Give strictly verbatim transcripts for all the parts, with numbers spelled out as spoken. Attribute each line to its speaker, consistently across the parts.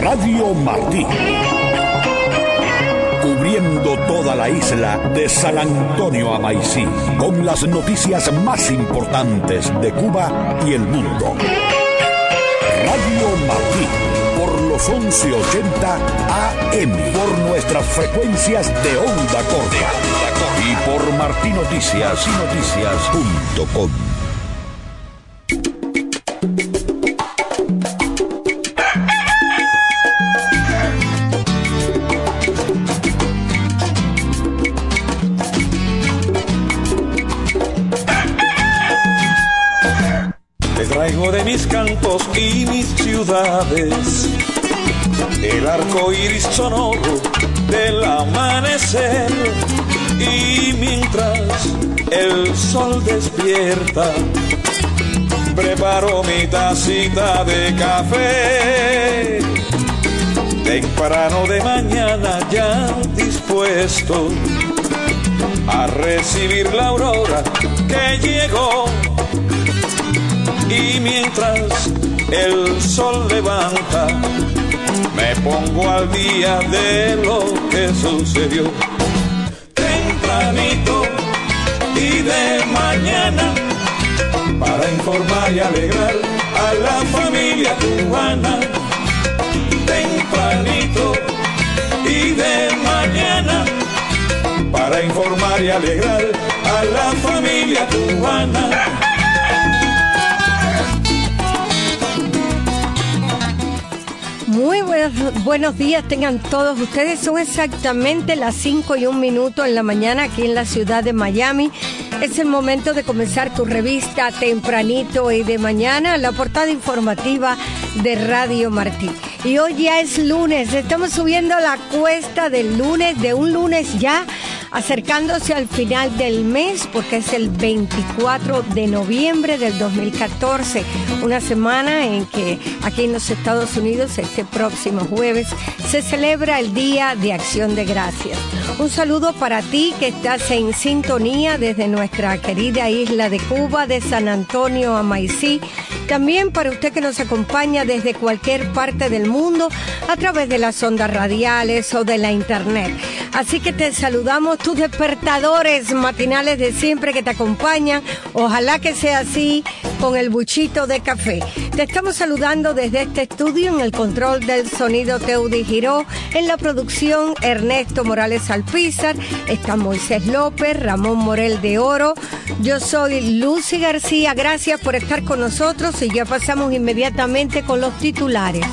Speaker 1: Radio Martí. Cubriendo toda la isla de San Antonio a Maicí, con las noticias más importantes de Cuba y el mundo. Radio Martí, por los once ochenta A M, por nuestras frecuencias de onda corta y por martinoticias y noticias punto com.
Speaker 2: Traigo de mis campos y mis ciudades el arco iris sonoro del amanecer, y mientras el sol despierta preparo mi tacita de café. Temprano de mañana ya dispuesto a recibir la aurora que llegó. Y mientras el sol levanta, me pongo al día de lo que sucedió. Tempranito y de mañana, para informar y alegrar a la familia cubana. Tempranito y de mañana, para informar y alegrar a la familia cubana.
Speaker 3: Muy buenos, buenos días tengan todos ustedes. Son exactamente las cinco y un minuto en la mañana aquí en la ciudad de Miami. Es el momento de comenzar tu revista Tempranito y de mañana, la portada informativa de Radio Martí. Y hoy ya es lunes, estamos subiendo la cuesta del lunes, de un lunes ya acercándose al final del mes, porque es el veinticuatro de noviembre del dos mil catorce, una semana en que aquí en los Estados Unidos este próximo jueves se celebra el Día de Acción de Gracias. Un saludo para ti que estás en sintonía desde nuestra querida isla de Cuba, de San Antonio a Maicí. También para usted que nos acompaña desde cualquier parte del mundo a través de las ondas radiales o de la internet. Así que te saludamos, tus despertadores matinales de siempre que te acompañan. Ojalá que sea así con el buchito de café. Te estamos saludando desde este estudio, en el control del sonido Teudi Giró, en la producción Ernesto Morales Alpizar, está Moisés López, Ramón Morel de Oro. Yo soy Lucy García, gracias por estar con nosotros y ya pasamos inmediatamente con los titulares.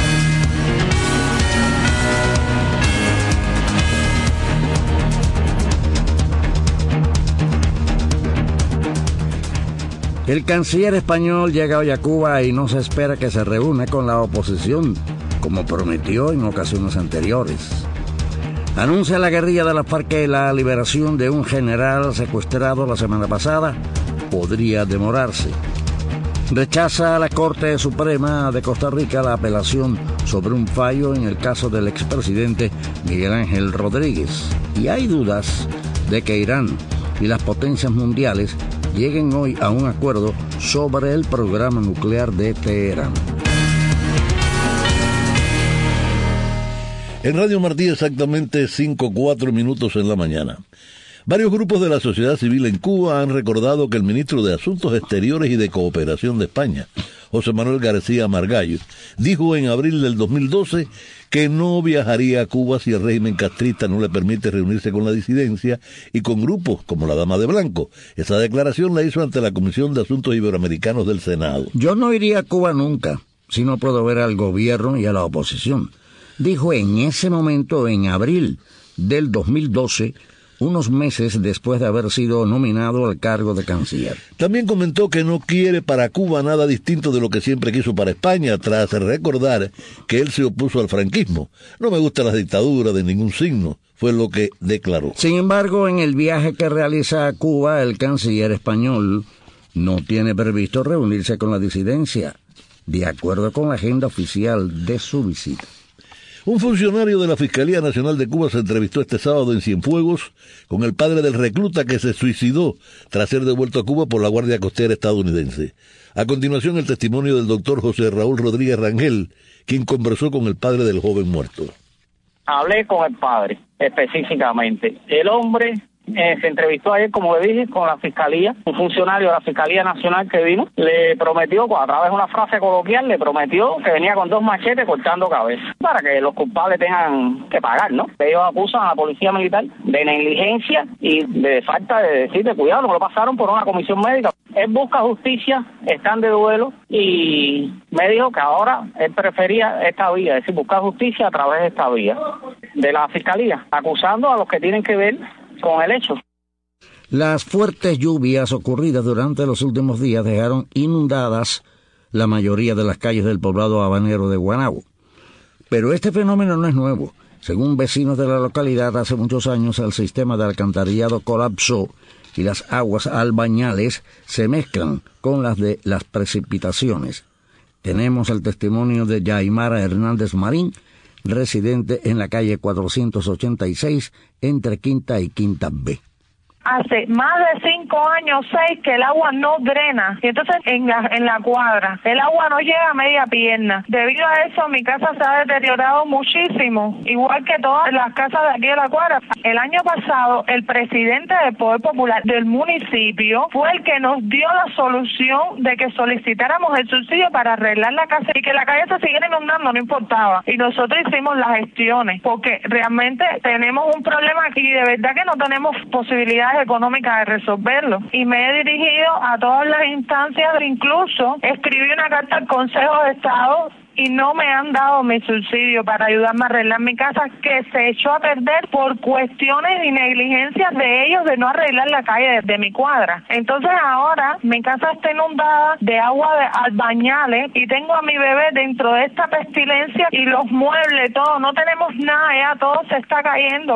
Speaker 4: El canciller español llega hoy a Cuba y no se espera que se reúna con la oposición, como prometió en ocasiones anteriores. Anuncia la guerrilla de la FARC la liberación de un general secuestrado la semana pasada. Podría demorarse. Rechaza a la Corte Suprema de Costa Rica la apelación sobre un fallo en el caso del expresidente Miguel Ángel Rodríguez. Y hay dudas de que Irán y las potencias mundiales lleguen hoy a un acuerdo sobre el programa nuclear de Teherán.
Speaker 5: En Radio Martí exactamente cinco cuatro minutos en la mañana. Varios grupos de la sociedad civil en Cuba han recordado que el ministro de Asuntos Exteriores y de Cooperación de España, José Manuel García Margallo, dijo en abril del dos mil doce que no viajaría a Cuba si el régimen castrista no le permite reunirse con la disidencia y con grupos como la Dama de Blanco. Esa declaración la hizo ante la Comisión de Asuntos Iberoamericanos del Senado.
Speaker 4: Yo no iría a Cuba nunca si no puedo ver al gobierno y a la oposición, dijo en ese momento, en abril del dos mil doce, unos meses después de haber sido nominado al cargo de canciller.
Speaker 5: También comentó que no quiere para Cuba nada distinto de lo que siempre quiso para España, tras recordar que él se opuso al franquismo. No me gusta la dictadura de ningún signo, fue lo que declaró.
Speaker 4: Sin embargo, en el viaje que realiza a Cuba, el canciller español no tiene previsto reunirse con la disidencia, de acuerdo con la agenda oficial de su visita.
Speaker 5: Un funcionario de la Fiscalía Nacional de Cuba se entrevistó este sábado en Cienfuegos con el padre del recluta que se suicidó tras ser devuelto a Cuba por la Guardia Costera estadounidense. A continuación, el testimonio del doctor José Raúl Rodríguez Rangel, quien conversó con el padre del joven muerto.
Speaker 6: Hablé con el padre, específicamente. El hombre eh, se entrevistó ayer, como le dije, con la Fiscalía, un funcionario de la Fiscalía Nacional que vino, le prometió, a través de una frase coloquial, le prometió que venía con dos machetes cortando cabezas, para que los culpables tengan que pagar, ¿no? Ellos acusan a la Policía Militar de negligencia y de falta de decir de cuidado, no lo pasaron por una comisión médica. Él busca justicia, están de duelo, y me dijo que ahora él prefería esta vía, es decir, buscar justicia a través de esta vía de la Fiscalía, acusando a los que tienen que ver con el hecho.
Speaker 4: Las fuertes lluvias ocurridas durante los últimos días dejaron inundadas la mayoría de las calles del poblado habanero de Guaynabo. Pero este fenómeno no es nuevo. Según vecinos de la localidad, hace muchos años el sistema de alcantarillado colapsó y las aguas albañales se mezclan con las de las precipitaciones. Tenemos el testimonio de Yaimara Hernández Marín, residente en la calle cuatrocientos ochenta y seis, entre Quinta y Quinta B.
Speaker 7: Hace más de cinco años, seis, que el agua no drena. Y entonces en la, en la cuadra, el agua no llega a media pierna. Debido a eso, mi casa se ha deteriorado muchísimo, igual que todas las casas de aquí de la cuadra. El año pasado, el presidente del Poder Popular del municipio fue el que nos dio la solución de que solicitáramos el subsidio para arreglar la casa y que la calle se siguiera inundando, no importaba. Y nosotros hicimos las gestiones, porque realmente tenemos un problema aquí y de verdad que no tenemos posibilidades económica de resolverlo, y me he dirigido a todas las instancias, incluso escribí una carta al Consejo de Estado y no me han dado mi subsidio para ayudarme a arreglar mi casa, que se echó a perder por cuestiones y negligencias de ellos de no arreglar la calle de, de mi cuadra. Entonces ahora mi casa está inundada de agua de albañales y tengo a mi bebé dentro de esta pestilencia y los muebles, todo, no tenemos nada, ya todo se está cayendo.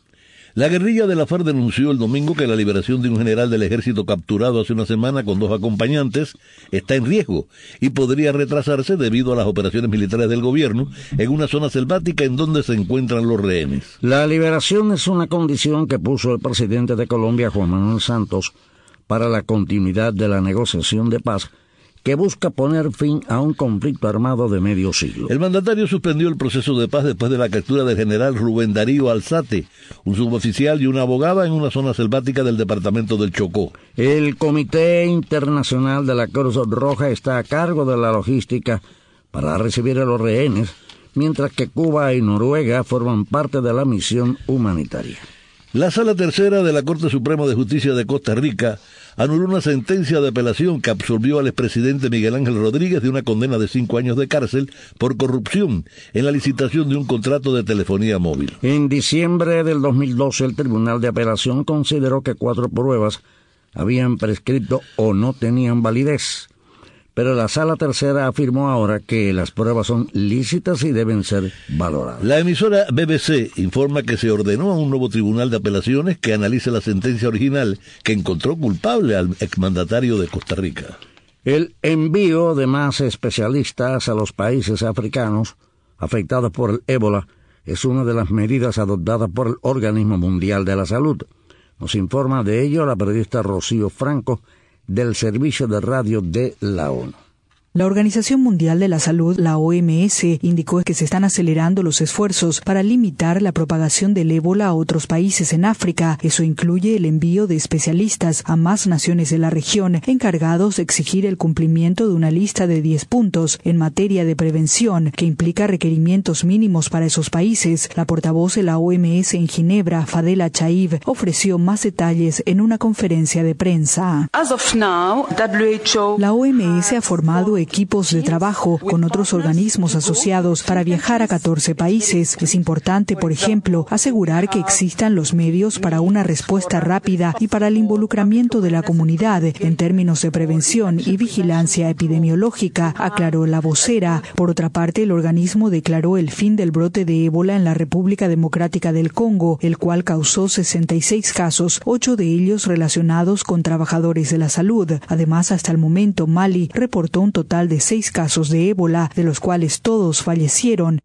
Speaker 5: La guerrilla de la FARC denunció el domingo que la liberación de un general del ejército capturado hace una semana con dos acompañantes está en riesgo y podría retrasarse debido a las operaciones militares del gobierno en una zona selvática en donde se encuentran los rehenes.
Speaker 4: La liberación es una condición que puso el presidente de Colombia, Juan Manuel Santos, para la continuidad de la negociación de paz que busca poner fin a un conflicto armado de medio siglo.
Speaker 5: El mandatario suspendió el proceso de paz después de la captura del general Rubén Darío Alzate, un suboficial y una abogada en una zona selvática del departamento del Chocó.
Speaker 4: El Comité Internacional de la Cruz Roja está a cargo de la logística para recibir a los rehenes, mientras que Cuba y Noruega forman parte de la misión humanitaria.
Speaker 5: La Sala Tercera de la Corte Suprema de Justicia de Costa Rica anuló una sentencia de apelación que absolvió al expresidente Miguel Ángel Rodríguez de una condena de cinco años de cárcel por corrupción en la licitación de un contrato de telefonía móvil.
Speaker 4: En diciembre del dos mil doce, el Tribunal de Apelación consideró que cuatro pruebas habían prescrito o no tenían validez. Pero la Sala Tercera afirmó ahora que las pruebas son lícitas y deben ser valoradas.
Speaker 5: La emisora B B C informa que se ordenó a un nuevo tribunal de apelaciones que analice la sentencia original que encontró culpable al exmandatario de Costa Rica.
Speaker 4: El envío de más especialistas a los países africanos afectados por el ébola es una de las medidas adoptadas por el Organismo Mundial de la Salud. Nos informa de ello la periodista Rocío Franco, del Servicio de Radio de la ONU.
Speaker 8: La Organización Mundial de la Salud, la O M S, indicó que se están acelerando los esfuerzos para limitar la propagación del ébola a otros países en África. Eso incluye el envío de especialistas a más naciones de la región, encargados de exigir el cumplimiento de una lista de diez puntos en materia de prevención, que implica requerimientos mínimos para esos países. La portavoz de la O M S en Ginebra, Fadela Chaib, ofreció más detalles en una conferencia de prensa.
Speaker 9: As of now, W H O...
Speaker 8: La O M S ha formado equipos de trabajo con otros organismos asociados para viajar a catorce países. Es importante, por ejemplo, asegurar que existan los medios para una respuesta rápida y para el involucramiento de la comunidad en términos de prevención y vigilancia epidemiológica, aclaró la vocera. Por otra parte, el organismo declaró el fin del brote de ébola en la República Democrática del Congo, el cual causó sesenta y seis casos, ocho de ellos relacionados con trabajadores de la salud. Además, hasta el momento, Mali reportó un total de seis casos de ébola, de los cuales todos fallecieron.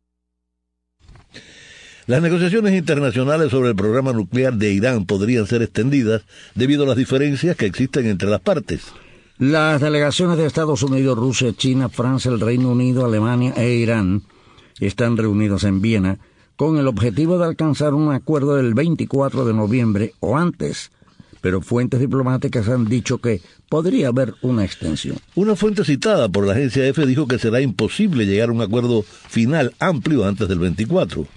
Speaker 5: Las negociaciones internacionales sobre el programa nuclear de Irán podrían ser extendidas debido a las diferencias que existen entre las partes.
Speaker 4: Las delegaciones de Estados Unidos, Rusia, China, Francia, el Reino Unido, Alemania e Irán están reunidos en Viena con el objetivo de alcanzar un acuerdo el veinticuatro de noviembre o antes, pero fuentes diplomáticas han dicho que podría haber una extensión.
Speaker 5: Una fuente citada por la agencia EFE dijo que será imposible llegar a un acuerdo final amplio antes del veinticuatro.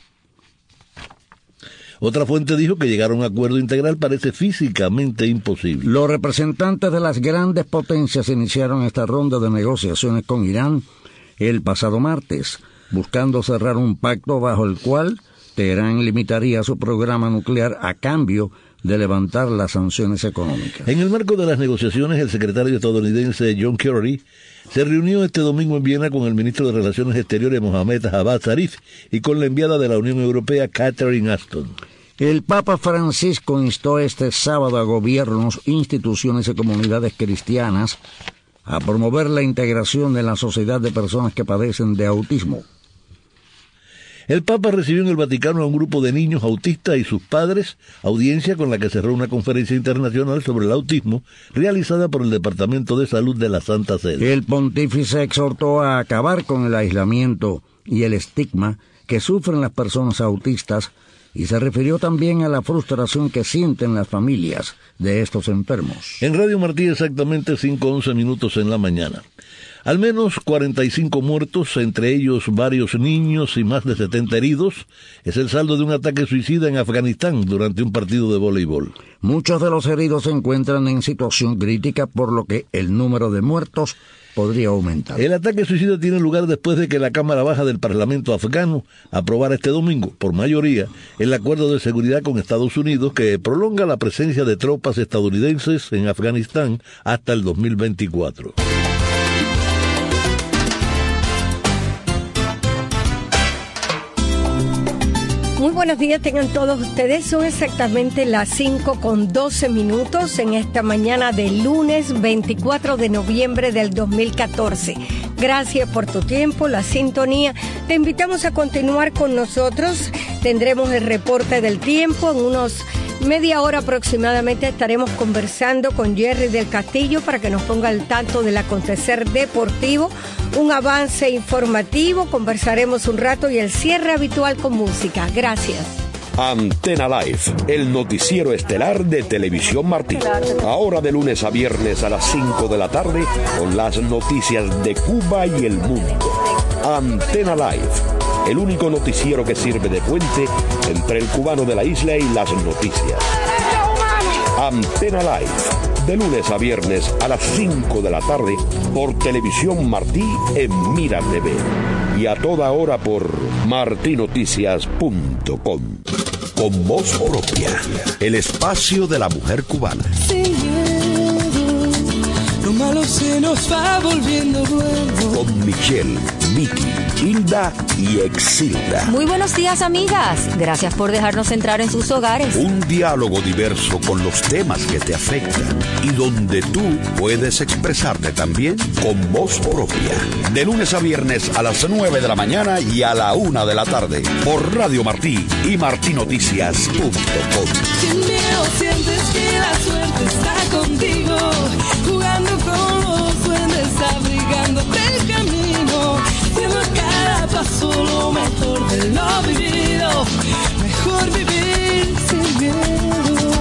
Speaker 5: Otra fuente dijo que llegar a un acuerdo integral parece físicamente imposible.
Speaker 4: Los representantes de las grandes potencias iniciaron esta ronda de negociaciones con Irán el pasado martes, buscando cerrar un pacto bajo el cual Teherán limitaría su programa nuclear a cambio de levantar las sanciones económicas.
Speaker 5: En el marco de las negociaciones, el secretario estadounidense John Kerry se reunió este domingo en Viena con el ministro de Relaciones Exteriores Mohammad Javad Zarif y con la enviada de la Unión Europea Catherine Ashton.
Speaker 4: El Papa Francisco instó este sábado a gobiernos, instituciones y comunidades cristianas a promover la integración de la sociedad de personas que padecen de autismo.
Speaker 5: El Papa recibió en el Vaticano a un grupo de niños autistas y sus padres, audiencia con la que cerró una conferencia internacional sobre el autismo realizada por el Departamento de Salud de la Santa Sede.
Speaker 4: El pontífice exhortó a acabar con el aislamiento y el estigma que sufren las personas autistas y se refirió también a la frustración que sienten las familias de estos enfermos.
Speaker 5: En Radio Martí exactamente cinco once minutos en la mañana. Al menos cuarenta y cinco muertos, entre ellos varios niños y más de setenta heridos, es el saldo de un ataque suicida en Afganistán durante un partido de voleibol.
Speaker 4: Muchos de los heridos se encuentran en situación crítica, por lo que el número de muertos podría aumentar.
Speaker 5: El ataque suicida tiene lugar después de que la Cámara Baja del Parlamento afgano aprobara este domingo, por mayoría, el acuerdo de seguridad con Estados Unidos que prolonga la presencia de tropas estadounidenses en Afganistán hasta el dos mil veinticuatro.
Speaker 3: Muy buenos días tengan todos ustedes, son exactamente las cinco con doce minutos en esta mañana de lunes veinticuatro de noviembre del dos mil catorce. Gracias por tu tiempo, la sintonía. Te invitamos a continuar con nosotros. Tendremos el reporte del tiempo. En unos media hora aproximadamente estaremos conversando con Jerry del Castillo para que nos ponga al tanto del acontecer deportivo. Un avance informativo, conversaremos un rato y el cierre habitual con música. Gracias.
Speaker 1: Antena Live, el noticiero estelar de Televisión Martí. Ahora de lunes a viernes a las cinco de la tarde con las noticias de Cuba y el mundo. Antena Live, el único noticiero que sirve de puente entre el cubano de la isla y las noticias. Antena Live, de lunes a viernes a las cinco de la tarde por Televisión Martí en Mira T V y a toda hora por marti noticias punto com. Con voz propia, el espacio de la mujer cubana.
Speaker 2: Sin miedo, lo malo se nos va volviendo bueno.
Speaker 1: Con Michelle, Vicky, Hilda y Exilda.
Speaker 10: Muy buenos días, amigas. Gracias por dejarnos entrar en sus hogares.
Speaker 1: Un diálogo diverso con los temas que te afectan y donde tú puedes expresarte también con voz propia. De lunes a viernes a las nueve de la mañana y a la una de la tarde por Radio Martí y marti noticias punto com.
Speaker 2: Sin miedo sientes que la suerte está contigo, jugando con los duendes, abrigándote el camino, siendo cada paso lo mejor de lo vivido, mejor vivir sin miedo.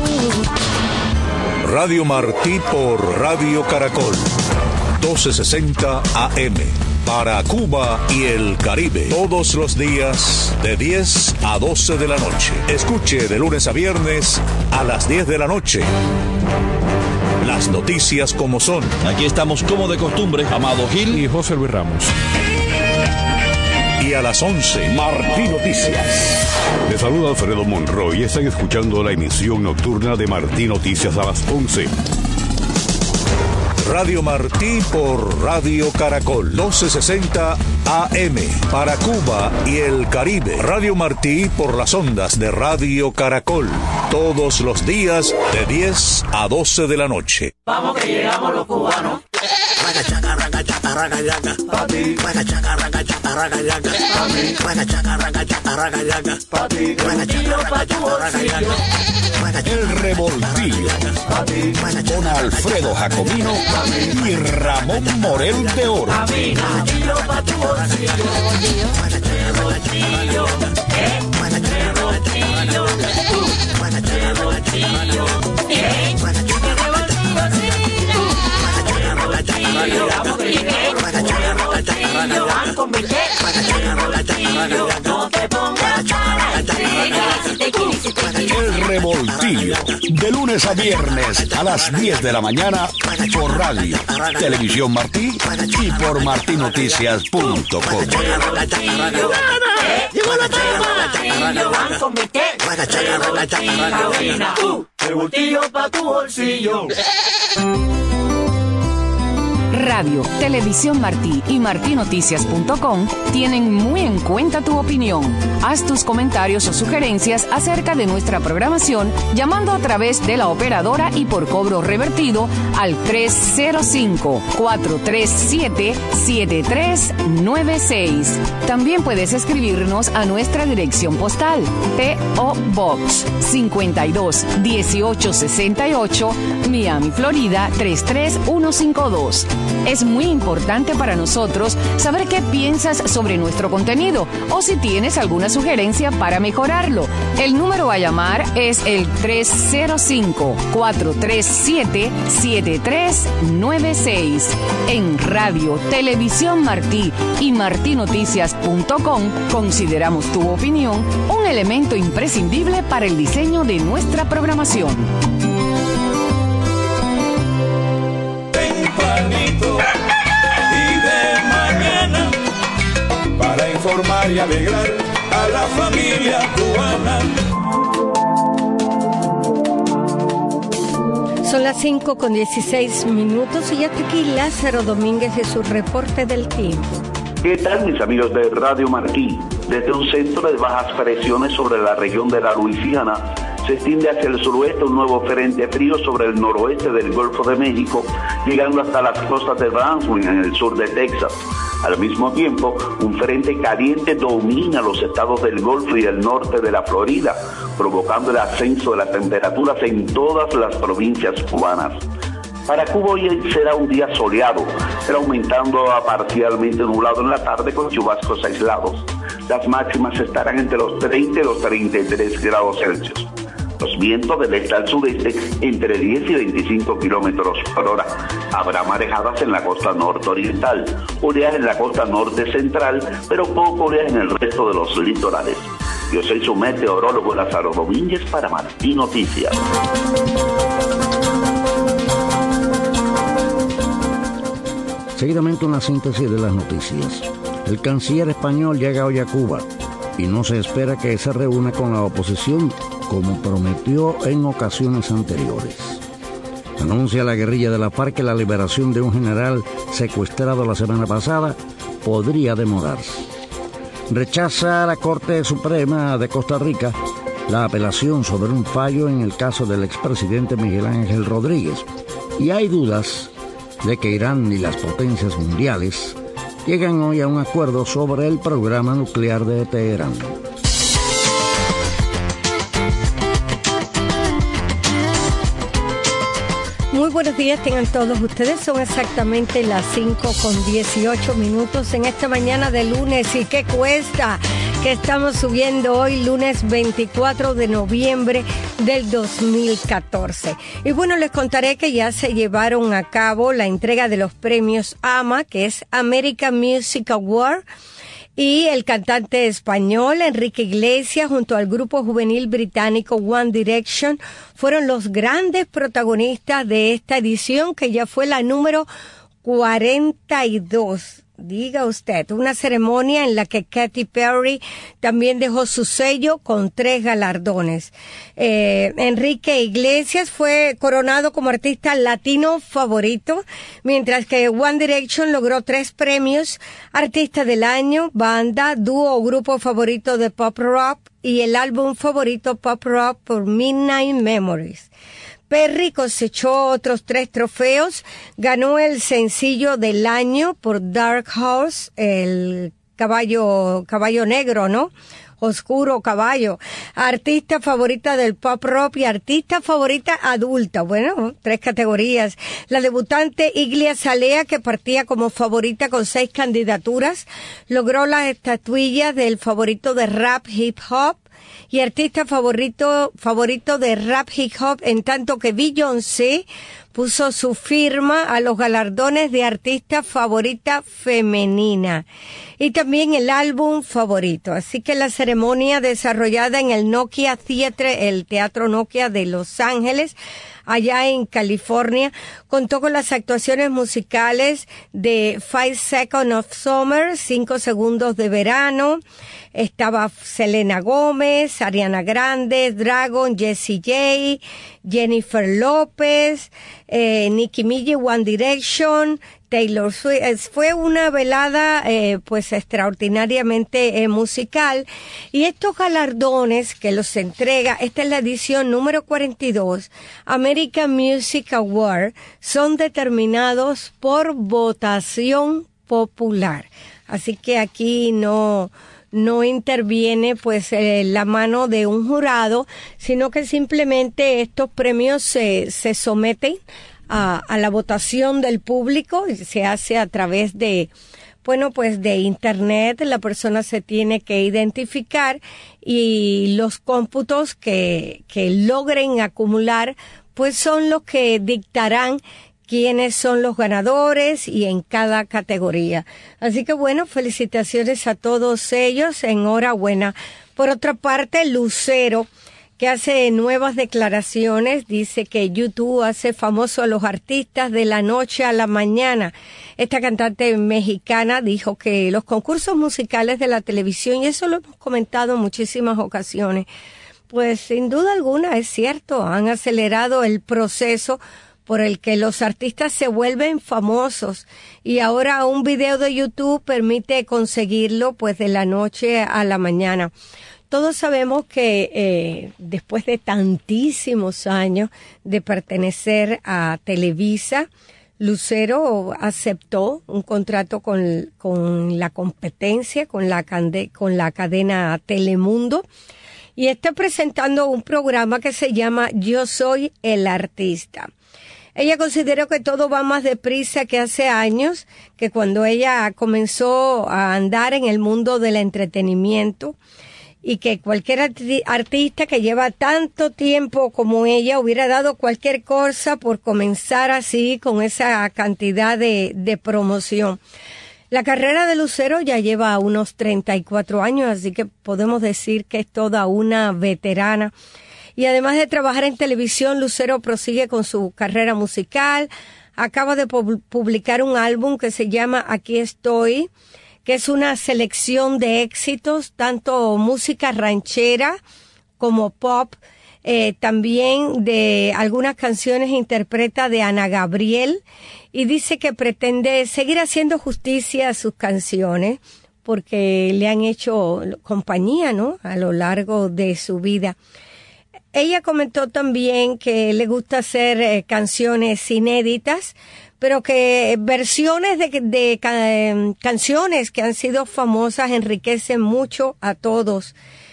Speaker 1: Radio Martí por Radio Caracol, doce sesenta A M, para Cuba y el Caribe. Todos los días de diez a doce de la noche. Escuche de lunes a viernes a las diez de la noche. Las noticias como son.
Speaker 11: Aquí estamos como de costumbre, Amado Gil
Speaker 12: y José Luis Ramos.
Speaker 1: Y a las once, Martí Noticias.
Speaker 12: Les saluda Alfredo Monroy y están escuchando la emisión nocturna de Martí Noticias a las once.
Speaker 1: Radio Martí por Radio Caracol, doce sesenta A M, para Cuba y el Caribe. Radio Martí por las ondas de Radio Caracol, todos los días de diez a doce de la noche.
Speaker 13: Vamos que llegamos los cubanos. Raga chaca, raga chata, raga yaga. Papi. Raga chaca, raga chata, raga yaga. Papi. Raga chaca, raga chata, raga yaga. Papi. Raga chaca, raga chata, raga yaga.
Speaker 1: El Revoltillo. Con Alfredo Jacomino y Ramón Morel de Oro.
Speaker 2: Revoltillo pa' tu bolsillo. Revoltillo, eh. Revoltillo, uh. Revoltillo, eh.
Speaker 1: El Revoltillo, de lunes a viernes a las diez de la mañana por radio, Televisión Martí y por martí noticias punto com.
Speaker 2: Llegó la toma. Revoltillo pa' tu bolsillo.
Speaker 14: Radio, Televisión Martí y martí noticias punto com tienen muy en cuenta tu opinión. Haz tus comentarios o sugerencias acerca de nuestra programación llamando a través de la operadora y por cobro revertido al tres cero cinco, cuatro tres siete, siete tres nueve seis. También puedes escribirnos a nuestra dirección postal P O Box cincuenta y dos, dieciocho sesenta y ocho, Miami, Florida tres tres uno cinco dos. Es muy importante para nosotros saber qué piensas sobre nuestro contenido o si tienes alguna sugerencia para mejorarlo. El número a llamar es el tres cero cinco, cuatro tres siete, siete tres nueve seis. En Radio, Televisión Martí y martí noticias punto com consideramos tu opinión un elemento imprescindible para el diseño de nuestra programación.
Speaker 2: Tempranito y de mañana para informar y alegrar a la familia cubana.
Speaker 3: Son las cinco con dieciséis minutos y ya está aquí Lázaro Domínguez de su reporte del tiempo.
Speaker 15: ¿Qué tal, mis amigos de Radio Martí? Desde un centro de bajas presiones sobre la región de la Luisiana, se extiende hacia el suroeste un nuevo frente frío sobre el noroeste del Golfo de México, llegando hasta las costas de Brownsville en el sur de Texas. Al mismo tiempo, un frente caliente domina los estados del Golfo y el norte de la Florida, provocando el ascenso de las temperaturas en todas las provincias cubanas. Para Cuba hoy será un día soleado, pero aumentando a parcialmente nublado en la tarde con chubascos aislados. Las máximas estarán entre los treinta y los treinta y tres grados Celsius. Los vientos del este al sureste entre diez y veinticinco kilómetros por hora. Habrá marejadas en la costa norte-oriental, oleaje en la costa norte central, pero poco oleaje en el resto de los litorales. Yo soy su meteorólogo Lázaro Domínguez para Martí Noticias.
Speaker 4: Seguidamente una síntesis de las noticias. El canciller español llega hoy a Cuba y no se espera que se reúna con la oposición como prometió en ocasiones anteriores. Anuncia la guerrilla de la FARC que la liberación de un general secuestrado la semana pasada podría demorarse. Rechaza la Corte Suprema de Costa Rica la apelación sobre un fallo en el caso del expresidente Miguel Ángel Rodríguez. Y hay dudas de que Irán y las potencias mundiales llegan hoy a un acuerdo sobre el programa nuclear de Teherán.
Speaker 3: Muy buenos días, tengan todos ustedes. Son exactamente las cinco con dieciocho minutos en esta mañana de lunes. ¿Y qué cuesta? Que estamos subiendo hoy, lunes veinticuatro de noviembre del dos mil catorce. Y bueno, les contaré que ya se llevaron a cabo la entrega de los premios A M A, que es American Music Award. Y el cantante español Enrique Iglesias junto al grupo juvenil británico One Direction fueron los grandes protagonistas de esta edición, que ya fue la número cuarenta y dos. Diga usted, una ceremonia en la que Katy Perry también dejó su sello con tres galardones. Eh, Enrique Iglesias fue coronado como artista latino favorito, mientras que One Direction logró tres premios: Artista del Año, Banda, Dúo o Grupo Favorito de Pop Rock y el álbum favorito Pop Rock por Midnight Memories. Perry cosechó otros tres trofeos, ganó el sencillo del año por Dark Horse, el caballo, caballo negro, ¿no? Oscuro caballo, artista favorita del pop rock y artista favorita adulta. Bueno, tres categorías. La debutante Iglia Azalea, que partía como favorita con seis candidaturas, logró las estatuillas del favorito de rap hip hop y artista favorito favorito de rap hip hop, en tanto que Beyoncé puso su firma a los galardones de artista favorita femenina y también el álbum favorito. Así que la ceremonia desarrollada en el Nokia Theatre, el Teatro Nokia de Los Ángeles, allá en California, contó con las actuaciones musicales de Five Seconds of Summer, Cinco Segundos de Verano. Estaba Selena Gómez, Ariana Grande, Dragon, Jessie J, Jennifer López, eh, Nicki Minaj, One Direction, Taylor Swift. Fue una velada eh, pues extraordinariamente eh, musical, y estos galardones que los entrega, esta es la edición número cuarenta y dos, American Music Award, son determinados por votación popular. Así que aquí no no interviene pues eh, la mano de un jurado, sino que simplemente estos premios se, se someten a, a la votación del público, y se hace a través de, bueno, pues de internet. La persona se tiene que identificar y los cómputos que, que logren acumular pues son los que dictarán quiénes son los ganadores y en cada categoría. Así que bueno, felicitaciones a todos ellos, enhorabuena. Por otra parte, Lucero, que hace nuevas declaraciones, dice que YouTube hace famoso a los artistas de la noche a la mañana. Esta cantante mexicana dijo que los concursos musicales de la televisión, y eso lo hemos comentado en muchísimas ocasiones, pues sin duda alguna es cierto, han acelerado el proceso por el que los artistas se vuelven famosos, y ahora un video de YouTube permite conseguirlo pues de la noche a la mañana. Todos sabemos que eh, después de tantísimos años de pertenecer a Televisa, Lucero aceptó un contrato con, con la competencia, con la, cande, con la cadena Telemundo, y está presentando un programa que se llama Yo Soy el Artista. Ella consideró que todo va más deprisa que hace años, que cuando ella comenzó a andar en el mundo del entretenimiento, y que cualquier arti- artista que lleva tanto tiempo como ella hubiera dado cualquier cosa por comenzar así, con esa cantidad de, de promoción. La carrera de Lucero ya lleva unos treinta y cuatro años, así que podemos decir que es toda una veterana. Y además de trabajar en televisión, Lucero prosigue con su carrera musical. Acaba de publicar un álbum que se llama Aquí Estoy, que es una selección de éxitos, tanto música ranchera como pop. Eh, también de algunas canciones interpreta de Ana Gabriel, y dice que pretende seguir haciendo justicia a sus canciones porque le han hecho compañía, ¿no?, a lo largo de su vida. Ella comentó también que le gusta hacer eh, canciones inéditas, pero que versiones de, de eh, canciones que han sido famosas enriquecen mucho a todos.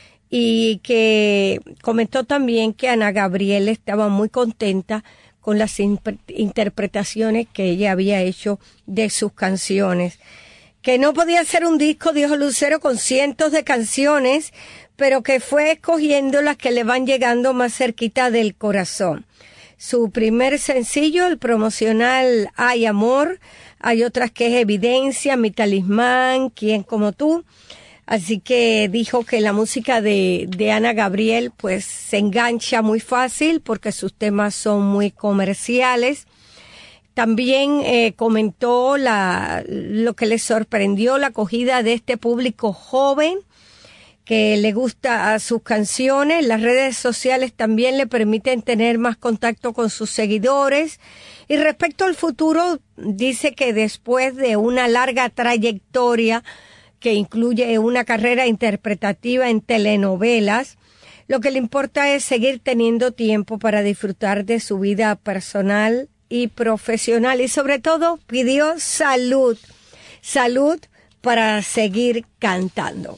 Speaker 3: Y que comentó también que Ana Gabriel estaba muy contenta con las interpretaciones que ella había hecho de sus canciones. Que no podía ser un disco, dijo Lucero, con cientos de canciones, pero que fue escogiendo las que le van llegando más cerquita del corazón. Su primer sencillo, el promocional Hay Amor, hay otras que es Evidencia, Mi Talismán, Quién como tú. Así que dijo que la música de, de Ana Gabriel pues se engancha muy fácil porque sus temas son muy comerciales. También eh, comentó la, lo que le sorprendió, la acogida de este público joven que le gusta a sus canciones. Las redes sociales también le permiten tener más contacto con sus seguidores. Y respecto al futuro, dice que después de una larga trayectoria que incluye una carrera interpretativa en telenovelas, Lo que le importa es seguir teniendo tiempo para disfrutar de su vida personal y profesional. Y sobre todo pidió salud. Salud para seguir cantando.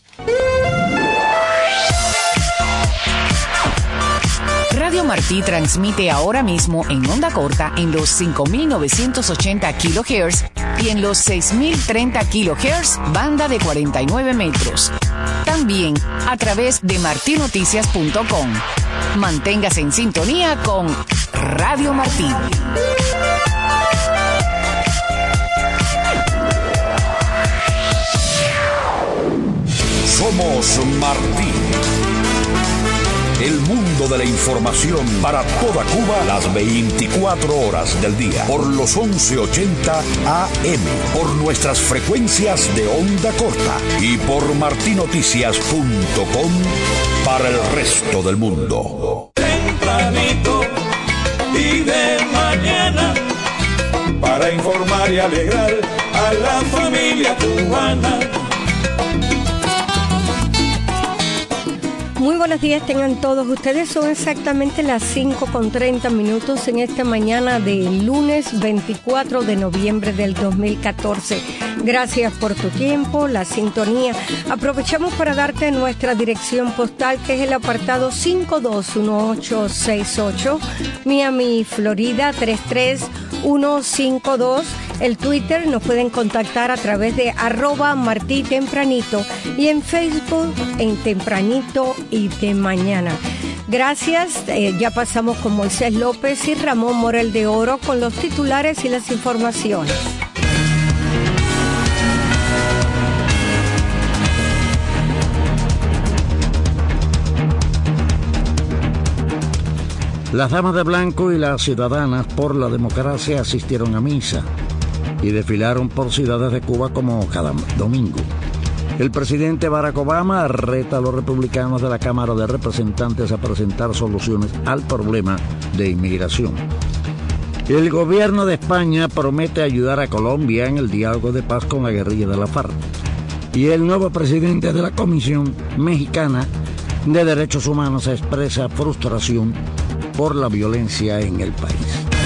Speaker 14: Radio Martí transmite ahora mismo en onda corta en los cinco mil novecientos ochenta kilohertz y en los seis mil treinta kilohertz, banda de cuarenta y nueve metros. También a través de marti noticias punto com. Manténgase en sintonía con Radio Martí.
Speaker 1: Somos Martí. El mundo de la información para toda Cuba las veinticuatro horas del día. Por los once ochenta A M. Por nuestras frecuencias de onda corta. Y por marti noticias punto com para el resto del mundo.
Speaker 16: Tempranito y de mañana, para informar y alegrar a la familia cubana.
Speaker 3: Muy buenos días tengan todos ustedes, son exactamente las cinco con treinta minutos en esta mañana de lunes veinticuatro de noviembre del dos mil catorce. Gracias por tu tiempo, la sintonía. Aprovechamos para darte nuestra dirección postal, que es el apartado cinco dos uno ocho seis ocho, Miami, Florida tres tres uno cinco dos. El Twitter nos pueden contactar a través de arroba Martí Tempranito y en Facebook en Tempranito y de Mañana. Gracias, eh, ya pasamos con Moisés López y Ramón Morel de Oro con los titulares y las informaciones.
Speaker 4: Las damas de blanco y las ciudadanas por la democracia asistieron a misa y desfilaron por ciudades de Cuba como cada domingo. El presidente Barack Obama reta a los republicanos de la Cámara de Representantes a presentar soluciones al problema de inmigración. El gobierno de España promete ayudar a Colombia en el diálogo de paz con la guerrilla de la FARC. Y el nuevo presidente de la Comisión Mexicana de Derechos Humanos expresa frustración por la violencia en el país.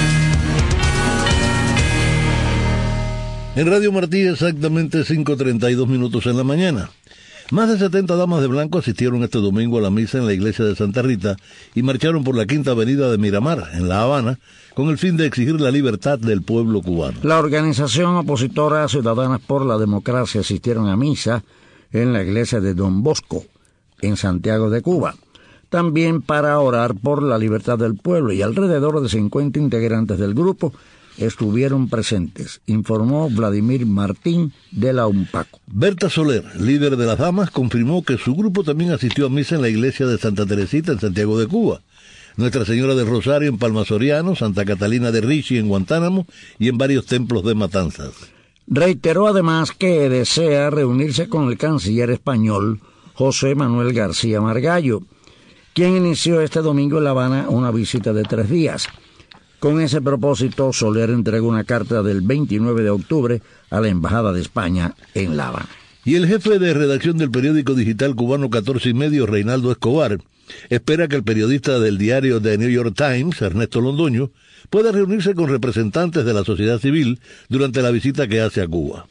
Speaker 5: En Radio Martí exactamente cinco treinta y dos minutos en la mañana. Más de setenta damas de blanco asistieron este domingo a la misa en la iglesia de Santa Rita y marcharon por la Quinta Avenida de Miramar, en La Habana, con el fin de exigir la libertad del pueblo cubano.
Speaker 4: La organización opositora Ciudadanas por la Democracia asistieron a misa en la iglesia de Don Bosco, en Santiago de Cuba, también para orar por la libertad del pueblo, y alrededor de cincuenta integrantes del grupo estuvieron presentes, informó Vladimir Martín de la UNPACO.
Speaker 5: Berta Soler, líder de las damas, confirmó que su grupo también asistió a misa en la iglesia de Santa Teresita en Santiago de Cuba, Nuestra Señora del Rosario en Palma Soriano, Santa Catalina de Ricci en Guantánamo y en varios templos de Matanzas.
Speaker 4: Reiteró además que desea reunirse con el canciller español José Manuel García Margallo, quien inició este domingo en La Habana una visita de tres días. Con ese propósito, Soler entregó una carta del veintinueve de octubre a la Embajada de España en La Habana.
Speaker 5: Y el jefe de redacción del periódico digital cubano catorce y medio, Reinaldo Escobar, espera que el periodista del diario The New York Times, Ernesto Londoño, pueda reunirse con representantes de la sociedad civil durante la visita que hace a Cuba.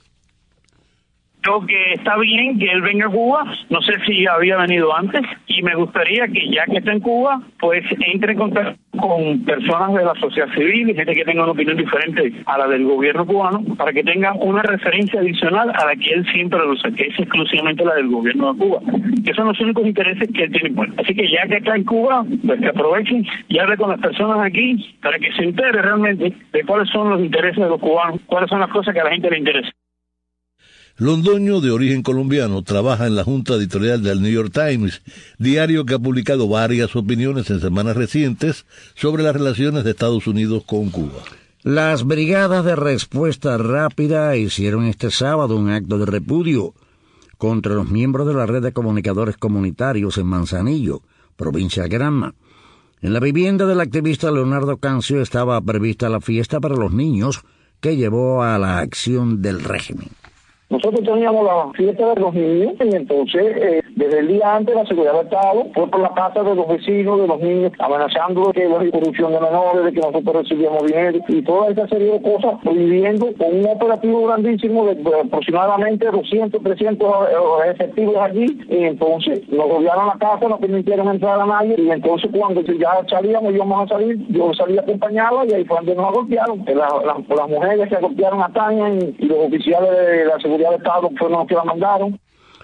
Speaker 6: Creo que está bien que él venga a Cuba, no sé si había venido antes, y me gustaría que ya que está en Cuba, pues entre en contacto con personas de la sociedad civil y gente que tenga una opinión diferente a la del gobierno cubano, para que tengan una referencia adicional a la que él siempre usa, que es exclusivamente la del gobierno de Cuba, que son los únicos intereses que él tiene en cuenta. Así que ya que está en Cuba, pues que aprovechen y hable con las personas aquí para que se entere realmente de cuáles son los intereses de los cubanos, cuáles son las cosas que a la gente le interesa.
Speaker 5: Londoño, de origen colombiano, trabaja en la junta editorial del New York Times, diario que ha publicado varias opiniones en semanas recientes sobre las relaciones de Estados Unidos con Cuba.
Speaker 4: Las brigadas de respuesta rápida hicieron este sábado un acto de repudio contra los miembros de la red de comunicadores comunitarios en Manzanillo, provincia Granma. En la vivienda del activista Leonardo Cancio estaba prevista la fiesta para los niños que llevó a la acción del régimen.
Speaker 17: nosotros teníamos la fiesta de los niños y entonces eh, desde el día antes la seguridad del Estado fue por la casa de los vecinos, de los niños, amenazando de que había corrupción de menores, de que nosotros recibíamos dinero y toda esa serie de cosas, prohibiendo con un operativo grandísimo de, de aproximadamente doscientos, trescientos efectivos allí, y entonces nos rodearon la casa, no permitieron entrar a nadie, y entonces cuando ya salíamos, íbamos a salir, yo salí acompañado y ahí fue donde nos golpearon. La, la, las mujeres que golpearon a Tania y, y los oficiales de la seguridad del Estado fueron los que la mandaron.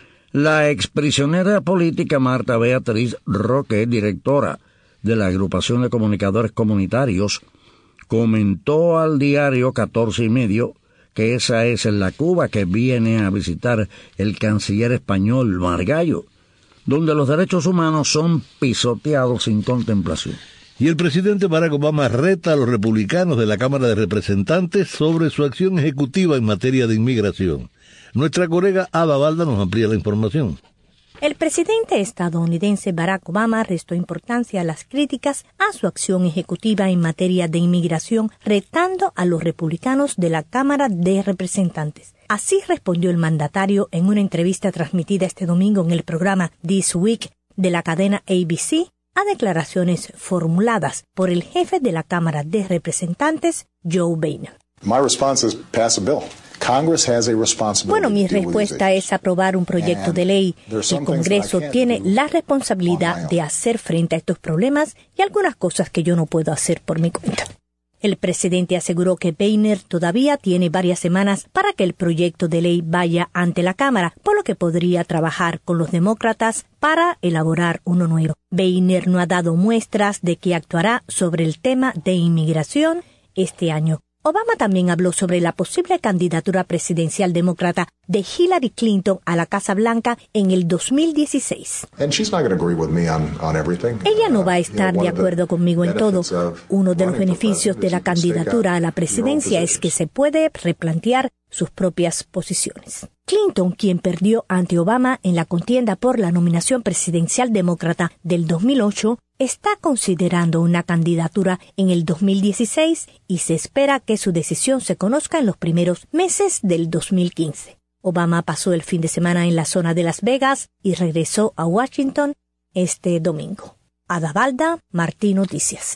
Speaker 4: La exprisionera política Marta Beatriz Roque, directora de la Agrupación de Comunicadores Comunitarios, comentó al diario catorce y medio que esa es la Cuba que viene a visitar el canciller español Margallo, donde los derechos humanos son pisoteados sin contemplación.
Speaker 5: Y el presidente Barack Obama reta a los republicanos de la Cámara de Representantes sobre su acción ejecutiva en materia de inmigración. Nuestra colega Ada Balda nos amplía la información.
Speaker 18: El presidente estadounidense Barack Obama restó importancia a las críticas a su acción ejecutiva en materia de inmigración, retando a los republicanos de la Cámara de Representantes. Así respondió el mandatario en una entrevista transmitida este domingo en el programa This Week de la cadena A B C a declaraciones formuladas por el jefe de la Cámara de Representantes, Joe Boehner.
Speaker 19: My response is pass a bill. Congress has a responsibility.
Speaker 18: Bueno, mi respuesta es aprobar un proyecto de ley. El Congreso tiene la responsabilidad de hacer frente a estos problemas y algunas cosas que yo no puedo hacer por mi cuenta. El presidente aseguró que Boehner todavía tiene varias semanas para que el proyecto de ley vaya ante la Cámara, por lo que podría trabajar con los demócratas para elaborar uno nuevo. Boehner no ha dado muestras de que actuará sobre el tema de inmigración este año. Obama también habló sobre la posible candidatura presidencial demócrata de Hillary Clinton a la Casa Blanca en el dos mil dieciséis.
Speaker 19: Ella
Speaker 18: no va a estar de acuerdo conmigo en todo. Uno de los beneficios de la candidatura a la presidencia es que se puede replantear sus propias posiciones. Clinton, quien perdió ante Obama en la contienda por la nominación presidencial demócrata del dos mil ocho, está considerando una candidatura en el dos mil dieciséis y se espera que su decisión se conozca en los primeros meses del dos mil quince. Obama pasó el fin de semana en la zona de Las Vegas y regresó a Washington este domingo. Ada Balda, Martí Noticias.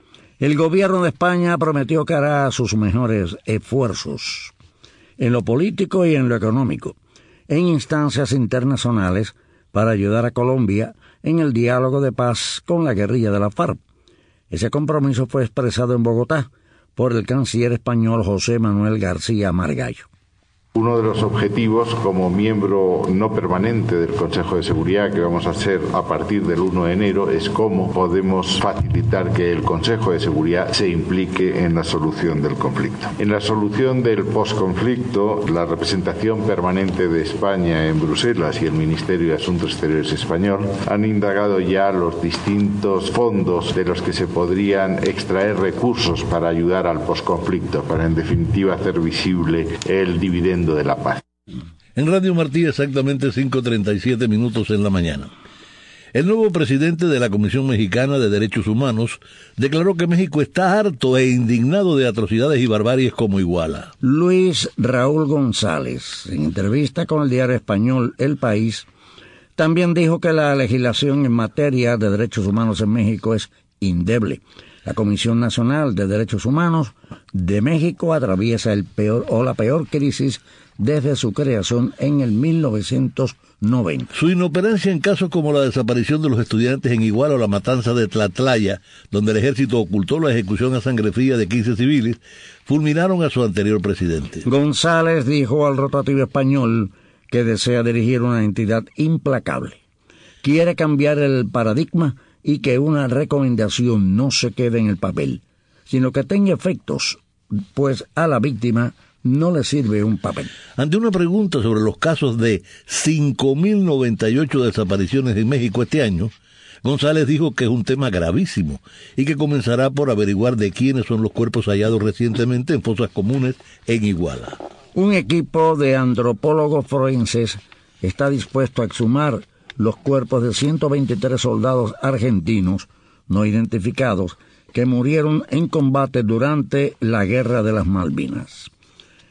Speaker 4: El gobierno de España prometió que hará sus mejores esfuerzos en lo político y en lo económico, en instancias internacionales, para ayudar a Colombia en el diálogo de paz con la guerrilla de la FARC. Ese compromiso fue expresado en Bogotá por el canciller español José Manuel García Margallo.
Speaker 20: Uno de los objetivos como miembro no permanente del Consejo de Seguridad que vamos a hacer a partir del uno de enero es cómo podemos facilitar que el Consejo de Seguridad se implique en la solución del conflicto. En la solución del posconflicto, la representación permanente de España en Bruselas y el Ministerio de Asuntos Exteriores español han indagado ya los distintos fondos de los que se podrían extraer recursos para ayudar al posconflicto, para en definitiva hacer visible el dividendo de la paz.
Speaker 5: En Radio Martí, exactamente cinco treinta y siete minutos en la mañana. El nuevo presidente de la Comisión Mexicana de Derechos Humanos declaró que México está harto e indignado de atrocidades y barbaries como Iguala.
Speaker 4: Luis Raúl González, en entrevista con el diario español El País, también dijo que la legislación en materia de derechos humanos en México es endeble. La Comisión Nacional de Derechos Humanos de México atraviesa el peor o la peor crisis desde su creación en el mil novecientos noventa.
Speaker 5: Su inoperancia en casos como la desaparición de los estudiantes en Iguala o la matanza de Tlatlaya, donde el ejército ocultó la ejecución a sangre fría de quince civiles, fulminaron a su anterior presidente.
Speaker 4: González dijo al rotativo español que desea dirigir una entidad implacable. Quiere cambiar el paradigma y que una recomendación no se quede en el papel, sino que tenga efectos, pues a la víctima no le sirve un papel.
Speaker 5: Ante una pregunta sobre los casos de cinco mil noventa y ocho desapariciones en México este año, González dijo que es un tema gravísimo y que comenzará por averiguar de quiénes son los cuerpos hallados recientemente en fosas comunes en Iguala.
Speaker 4: Un equipo de antropólogos forenses está dispuesto a exhumar los cuerpos de ciento veintitrés soldados argentinos no identificados que murieron en combate durante la Guerra de las Malvinas.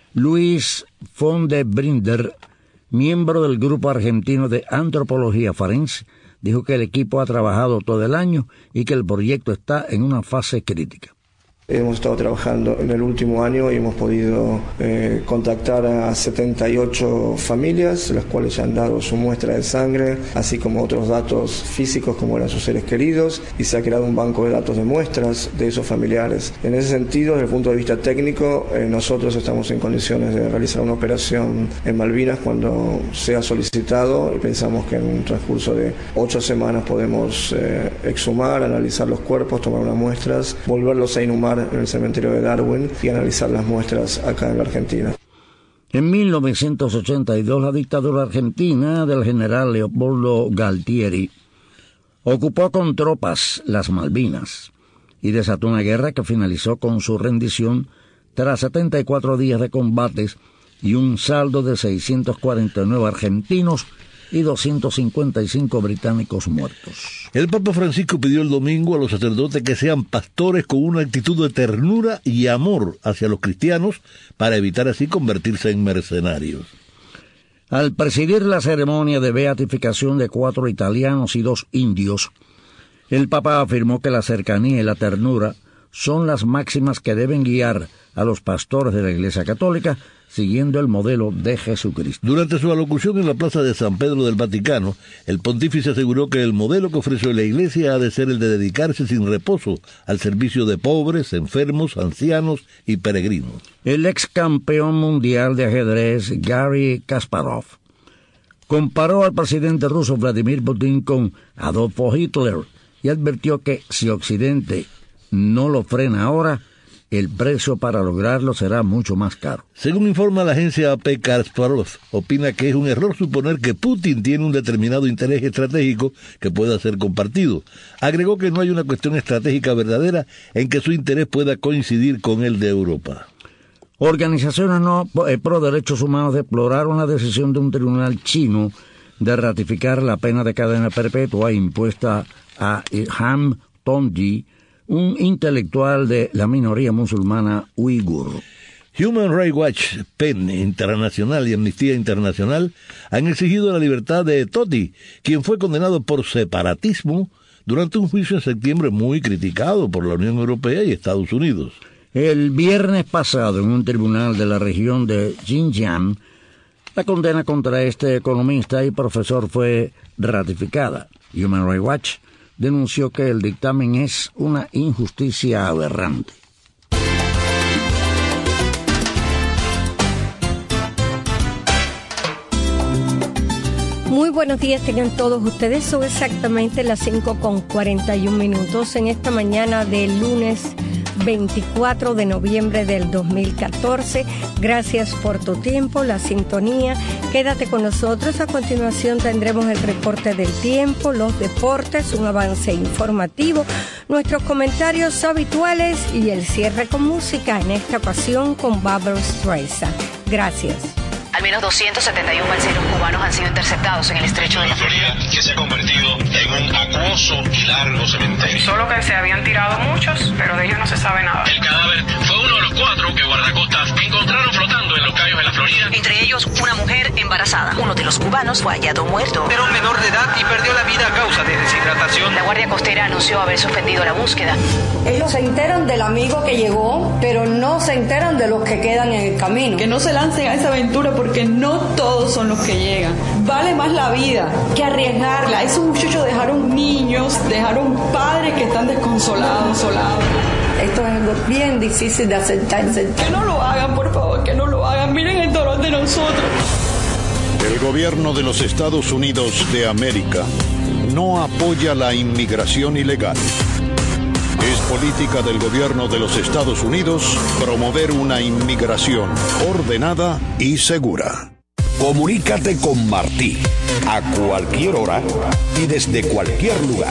Speaker 4: Luis von de Brinder, miembro del grupo argentino de antropología forense, dijo que el equipo ha trabajado todo el año y que el proyecto está en una fase crítica.
Speaker 21: Hemos estado trabajando en el último año y hemos podido eh, contactar a setenta y ocho familias, las cuales ya han dado su muestra de sangre, así como otros datos físicos como eran sus seres queridos, y se ha creado un banco de datos de muestras de esos familiares. En ese sentido, desde el punto de vista técnico, eh, nosotros estamos en condiciones de realizar una operación en Malvinas cuando sea solicitado, y pensamos que en un transcurso de ocho semanas podemos eh, exhumar, analizar los cuerpos, tomar unas muestras, volverlos a inhumar en el cementerio de Darwin y analizar las muestras acá en la Argentina.
Speaker 4: En mil novecientos ochenta y dos, la dictadura argentina del general Leopoldo Galtieri ocupó con tropas las Malvinas y desató una guerra que finalizó con su rendición tras setenta y cuatro días de combates y un saldo de seiscientos cuarenta y nueve argentinos y doscientos cincuenta y cinco británicos muertos.
Speaker 5: El Papa Francisco pidió el domingo a los sacerdotes que sean pastores con una actitud de ternura y amor hacia los cristianos para evitar así convertirse en mercenarios.
Speaker 4: Al presidir la ceremonia de beatificación de cuatro italianos y dos indios, el Papa afirmó que la cercanía y la ternura son las máximas que deben guiar a los pastores de la Iglesia Católica, siguiendo el modelo de Jesucristo.
Speaker 5: Durante su alocución en la Plaza de San Pedro del Vaticano, el pontífice aseguró que el modelo que ofreció la Iglesia ha de ser el de dedicarse sin reposo al servicio de pobres, enfermos, ancianos y peregrinos.
Speaker 4: El ex campeón mundial de ajedrez, Garry Kasparov, comparó al presidente ruso Vladimir Putin con Adolfo Hitler y advirtió que si Occidente no lo frena ahora, el precio para lograrlo será mucho más caro.
Speaker 5: Según informa la agencia A P, Kasparov opina que es un error suponer que Putin tiene un determinado interés estratégico que pueda ser compartido. Agregó que no hay una cuestión estratégica verdadera en que su interés pueda coincidir con el de Europa.
Speaker 4: Organizaciones no pro derechos humanos deploraron la decisión de un tribunal chino de ratificar la pena de cadena perpetua impuesta a Ilham Tohti, un intelectual de la minoría musulmana uigur.
Speaker 5: Human Rights Watch, P E N Internacional y Amnistía Internacional han exigido la libertad de Tohti, quien fue condenado por separatismo durante un juicio en septiembre muy criticado por la Unión Europea y Estados Unidos.
Speaker 4: El viernes pasado, en un tribunal de la región de Xinjiang, la condena contra este economista y profesor fue ratificada. Human Rights Watch denunció que el dictamen es una injusticia aberrante.
Speaker 3: Muy buenos días tengan todos ustedes. Son exactamente las cinco con cuarenta y un minutos en esta mañana del lunes veinticuatro de noviembre del dos mil catorce. Gracias por tu tiempo, la sintonía. Quédate con nosotros. A continuación tendremos el reporte del tiempo, los deportes, un avance informativo, nuestros comentarios habituales y el cierre con música, en esta ocasión con Barbra Streisand. Gracias.
Speaker 22: Al menos doscientos setenta y uno balseros cubanos han sido interceptados en el estrecho de la
Speaker 23: Florida, que se ha convertido en un acuoso y largo cementerio.
Speaker 24: Solo que se habían tirado muchos, pero de ellos no se sabe nada.
Speaker 23: El cadáver fue uno de los cuatro que guardacostas encontraron flotando en los cayos de la Florida.
Speaker 22: Entre ellos, una mujer embarazada. Uno de los cubanos fue hallado muerto.
Speaker 23: Era un menor de edad y perdió la vida a causa de deshidratación.
Speaker 22: La Guardia Costera anunció haber suspendido la búsqueda.
Speaker 25: Ellos se enteran del amigo que llegó, pero no se enteran de los que quedan en el camino.
Speaker 26: Que no se lancen a esa aventura porque no todos son los que llegan. Vale más la vida que arriesgarla. Esos muchachos dejaron niños, dejaron padres que están desconsolados, solados.
Speaker 25: Esto es algo bien difícil de aceptar.
Speaker 26: Que no lo hagan, por favor, que no lo hagan. Miren el dolor de nosotros.
Speaker 12: El gobierno de los Estados Unidos de América no apoya la inmigración ilegal. Es política del gobierno de los Estados Unidos promover una inmigración ordenada y segura.
Speaker 1: Comunícate con Martí a cualquier hora y desde cualquier lugar.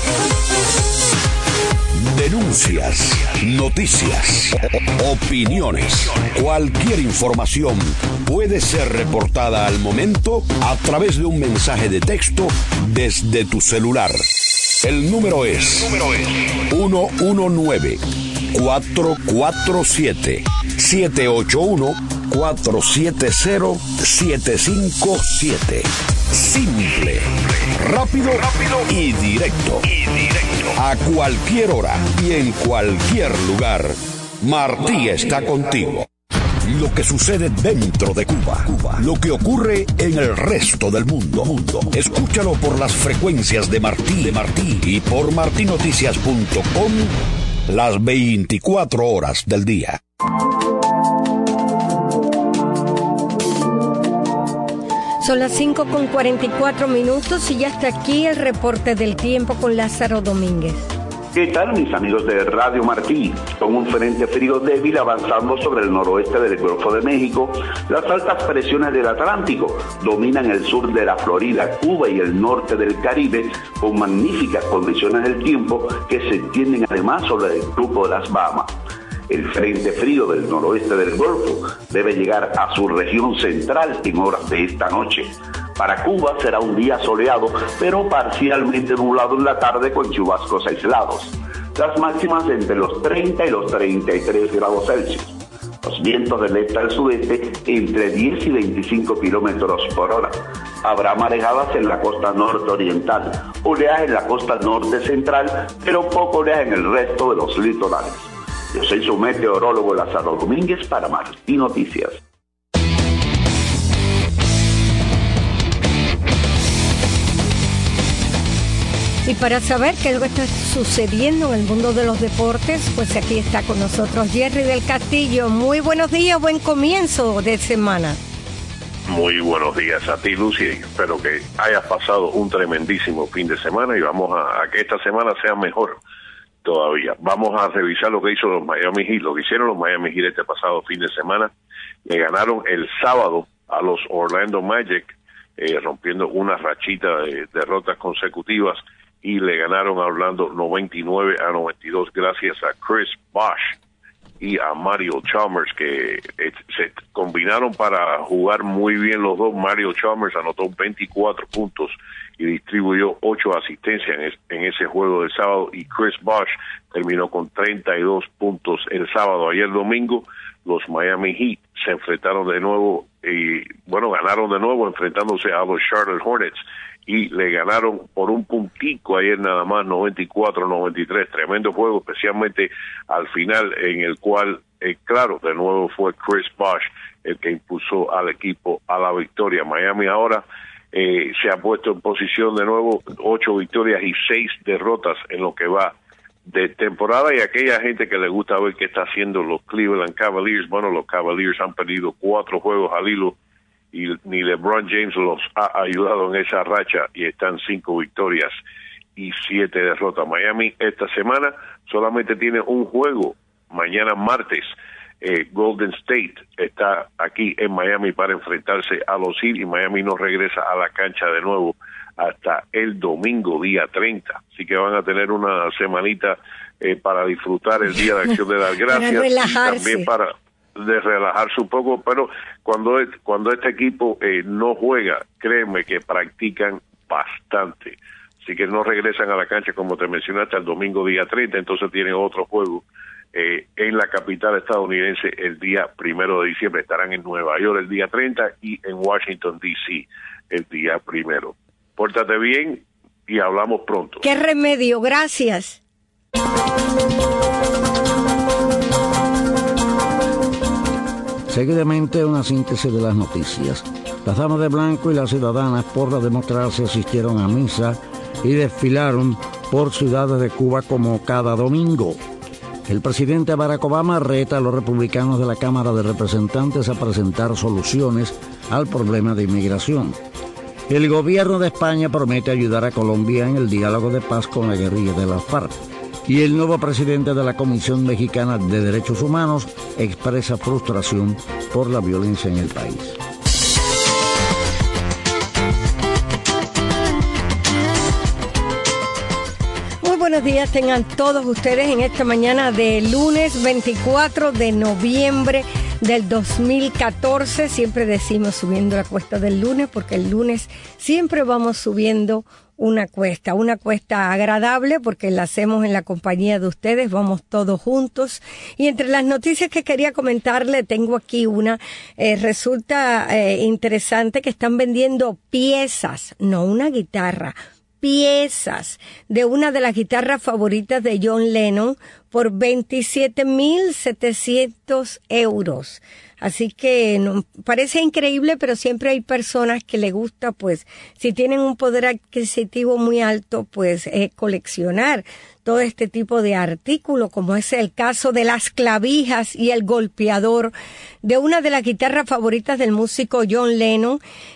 Speaker 1: Denuncias, noticias, opiniones, cualquier información puede ser reportada al momento a través de un mensaje de texto desde tu celular. El número es uno uno nueve, cuatro cuatro siete, siete ocho uno, cuatro siete cero, siete cinco siete. Simple, rápido, rápido y directo. Y directo. A cualquier hora y en cualquier lugar, Martí está contigo. Lo que sucede dentro de Cuba, Cuba, lo que ocurre en el resto del mundo, mundo. Escúchalo por las frecuencias de Martí, de Martí y por martí noticias punto com las veinticuatro horas del día.
Speaker 3: Son las cinco con cuarenta y cuatro minutos y ya está aquí el reporte del tiempo con Lázaro Domínguez.
Speaker 15: ¿Qué tal, mis amigos de Radio Martí? Con un frente frío débil avanzando sobre el noroeste del Golfo de México, las altas presiones del Atlántico dominan el sur de la Florida, Cuba y el norte del Caribe, con magníficas condiciones del tiempo que se extienden además sobre el grupo de las Bahamas. El frente frío del noroeste del Golfo debe llegar a su región central en horas de esta noche. Para Cuba será un día soleado, pero parcialmente nublado en la tarde con chubascos aislados. Las máximas entre los treinta y los treinta y tres grados Celsius. Los vientos del este al sudeste entre diez y veinticinco kilómetros por hora. Habrá marejadas en la costa norte-oriental, oleaje en la costa norte central, pero poco oleaje en el resto de los litorales. Yo soy su meteorólogo Lázaro Domínguez para Martí Noticias.
Speaker 3: Y para saber qué es lo que está sucediendo en el mundo de los deportes, pues aquí está con nosotros Jerry del Castillo. Muy buenos días, buen comienzo de semana.
Speaker 7: Muy buenos días a ti, Lucy. Espero que hayas pasado un tremendísimo fin de semana y vamos a, a que esta semana sea mejor todavía. Vamos a revisar lo que hizo los Miami Heat, lo que hicieron los Miami Heat este pasado fin de semana. Le ganaron el sábado a los Orlando Magic, eh, rompiendo una rachita de derrotas consecutivas, y le ganaron a Orlando noventa y nueve a noventa y dos gracias a Chris Bosh y a Mario Chalmers, que eh, se combinaron para jugar muy bien los dos. Mario Chalmers anotó veinticuatro puntos y distribuyó ocho asistencias en, es, en ese juego del sábado, y Chris Bosh terminó con treinta y dos puntos el sábado. Ayer domingo los Miami Heat se enfrentaron de nuevo y bueno, ganaron de nuevo enfrentándose a los Charlotte Hornets y le ganaron por un puntico ayer nada más, noventa y cuatro a noventa y tres. Tremendo juego, especialmente al final, en el cual, eh, claro, de nuevo fue Chris Bosh el que impulsó al equipo a la victoria. Miami ahora eh, se ha puesto en posición de nuevo, ocho victorias y seis derrotas en lo que va de temporada, y aquella gente que le gusta ver qué está haciendo los Cleveland Cavaliers, bueno, los Cavaliers han perdido cuatro juegos al hilo y ni LeBron James los ha ayudado en esa racha y están cinco victorias y siete derrotas. Miami esta semana solamente tiene un juego, mañana martes. eh, Golden State está aquí en Miami para enfrentarse a los Heat, y Miami no regresa a la cancha de nuevo hasta el domingo día treinta, así que van a tener una semanita eh, para disfrutar el Día de Acción de las Gracias y también para de relajarse un poco, pero cuando cuando este equipo eh, no juega, créeme que practican bastante, así que no regresan a la cancha, como te mencioné, hasta el domingo día treinta, entonces tienen otro juego eh, en la capital estadounidense el día primero de diciembre, estarán en Nueva York el día treinta y en Washington D C el día primero. Pórtate bien y hablamos pronto.
Speaker 3: ¡Qué remedio! Gracias.
Speaker 4: Seguidamente, una síntesis de las noticias. Las damas de blanco y las ciudadanas por la democracia asistieron a misa y desfilaron por ciudades de Cuba como cada domingo. El presidente Barack Obama reta a los republicanos de la Cámara de Representantes a presentar soluciones al problema de inmigración. El gobierno de España promete ayudar a Colombia en el diálogo de paz con la guerrilla de las FARC. Y el nuevo presidente de la Comisión Mexicana de Derechos Humanos expresa frustración por la violencia en el país.
Speaker 3: Muy buenos días tengan todos ustedes en esta mañana de lunes veinticuatro de noviembre del dos mil catorce. Siempre decimos subiendo la cuesta del lunes porque el lunes siempre vamos subiendo una cuesta, una cuesta agradable porque la hacemos en la compañía de ustedes, vamos todos juntos. Y entre las noticias que quería comentarle, tengo aquí una, eh, resulta eh, interesante que están vendiendo piezas, no una guitarra, piezas de una de las guitarras favoritas de John Lennon por veintisiete mil setecientos euros. Así que no, parece increíble, pero siempre hay personas que les gusta, pues, si tienen un poder adquisitivo muy alto, pues, eh, coleccionar todo este tipo de artículos, como es el caso de las clavijas y el golpeador de una de las guitarras favoritas del músico John Lennon,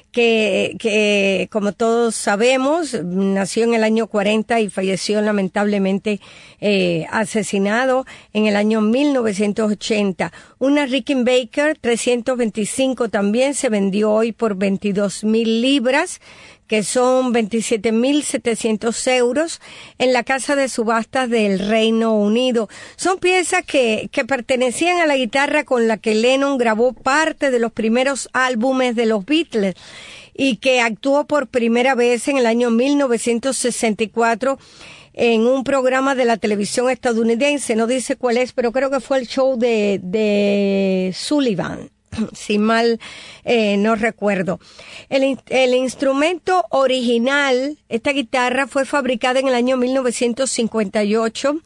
Speaker 3: que, que como todos sabemos, nació en el año cuarenta y falleció lamentablemente eh, asesinado en el año mil novecientos ochenta. Una Rickenbacker trescientos veinticinco también se vendió hoy por veintidós mil libras, que son veintisiete mil setecientos euros, en la casa de subastas del Reino Unido. Son piezas que, que pertenecían a la guitarra con la que Lennon grabó parte de los primeros álbumes de los Beatles y que actuó por primera vez en el año mil novecientos sesenta y cuatro en un programa de la televisión estadounidense. No dice cuál es, pero creo que fue el show de, de Sullivan. Si mal eh, no recuerdo. El, el instrumento original, esta guitarra, fue fabricada en el año mil novecientos cincuenta y ocho.